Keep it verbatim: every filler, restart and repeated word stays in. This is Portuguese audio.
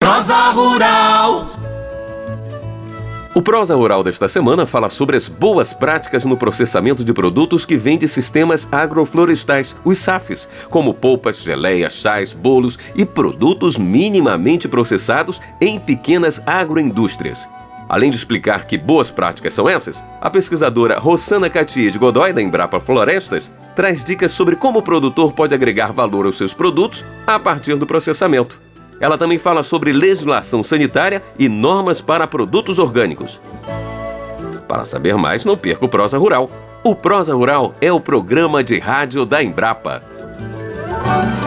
Prosa Rural. O Prosa Rural desta semana fala sobre as boas práticas no processamento de produtos que vêm de sistemas agroflorestais, os S A Fs, como polpas, geleias, chás, bolos e produtos minimamente processados em pequenas agroindústrias. Além de explicar que boas práticas são essas, a pesquisadora Rossana Catia de Godoy, da Embrapa Florestas, traz dicas sobre como o produtor pode agregar valor aos seus produtos a partir do processamento. Ela também fala sobre legislação sanitária e normas para produtos orgânicos. Para saber mais, não perca o Prosa Rural. O Prosa Rural é o programa de rádio da Embrapa.